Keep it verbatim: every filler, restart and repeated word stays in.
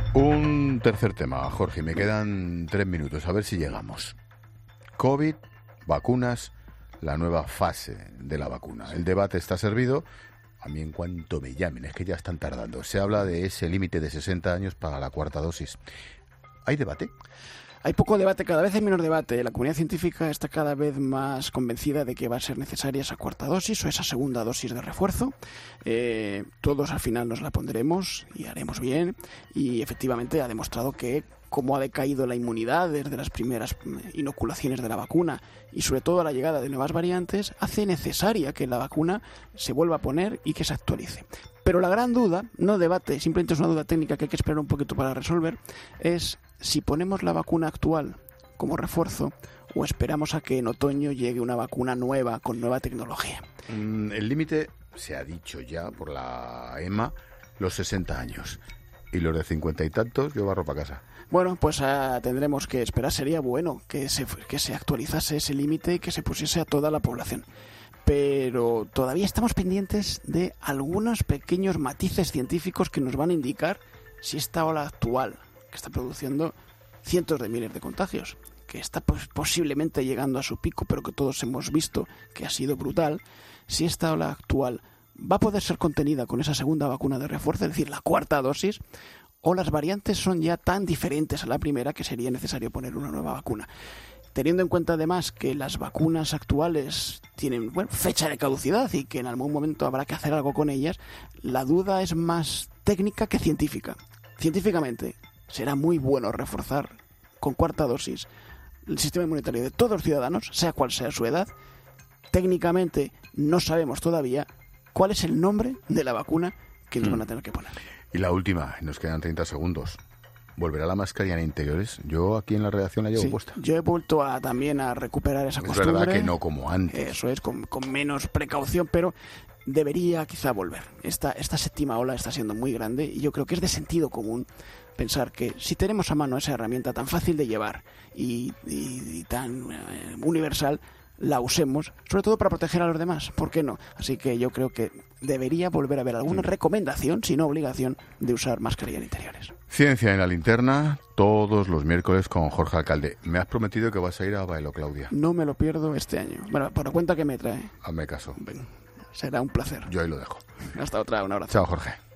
Un tercer tema, Jorge, me quedan tres minutos, a ver si llegamos. COVID, vacunas, la nueva fase de la vacuna. El debate está servido. A mí en cuanto me llamen, es que ya están tardando. Se habla de ese límite de sesenta años para la cuarta dosis. ¿Hay debate? Hay poco debate, cada vez hay menos debate. La comunidad científica está cada vez más convencida de que va a ser necesaria esa cuarta dosis o esa segunda dosis de refuerzo. Eh, todos al final nos la pondremos y haremos bien. Y efectivamente ha demostrado que cómo ha decaído la inmunidad desde las primeras inoculaciones de la vacuna y sobre todo la llegada de nuevas variantes hace necesaria que la vacuna se vuelva a poner y que se actualice. Pero la gran duda, no debate, simplemente es una duda técnica que hay que esperar un poquito para resolver, es si ponemos la vacuna actual como refuerzo o esperamos a que en otoño llegue una vacuna nueva con nueva tecnología. Mm, el límite, se ha dicho ya por la E M A, los sesenta años. Y los de cincuenta y tantos, yo barro para casa. Bueno, pues uh, tendremos que esperar. Sería bueno que se, que se actualizase ese límite y que se pusiese a toda la población. Pero todavía estamos pendientes de algunos pequeños matices científicos que nos van a indicar si esta ola actual, que está produciendo cientos de miles de contagios, que está pues, posiblemente llegando a su pico, pero que todos hemos visto que ha sido brutal, si esta ola actual va a poder ser contenida con esa segunda vacuna de refuerzo, es decir, la cuarta dosis, o las variantes son ya tan diferentes a la primera que sería necesario poner una nueva vacuna. Teniendo en cuenta además que las vacunas actuales tienen bueno, fecha de caducidad y que en algún momento habrá que hacer algo con ellas, la duda es más técnica que científica. Científicamente será muy bueno reforzar con cuarta dosis el sistema inmunitario de todos los ciudadanos, sea cual sea su edad. Técnicamente no sabemos todavía cuál es el nombre de la vacuna que nos mm. van a tener que poner. Y la última, nos quedan treinta segundos. ¿Volverá la mascarilla en interiores? Yo aquí en la redacción la llevo sí, puesta. Yo he vuelto a, también a recuperar esa es costumbre. Es verdad que no como antes. Eso es, con, con menos precaución, pero debería quizá volver. Esta, esta séptima ola está siendo muy grande y yo creo que es de sentido común pensar que si tenemos a mano esa herramienta tan fácil de llevar y, y, y tan eh, universal, la usemos, sobre todo para proteger a los demás, ¿por qué no? Así que yo creo que debería volver a haber alguna recomendación, si no obligación, de usar mascarilla en interiores. Ciencia en la linterna, todos los miércoles con Jorge Alcalde. Me has prometido que vas a ir a Bailo, Claudia. No me lo pierdo este año. Bueno, por la cuenta que me trae. Hazme caso. Ven, será un placer. Yo ahí lo dejo. Hasta otra, un abrazo. Chao, Jorge.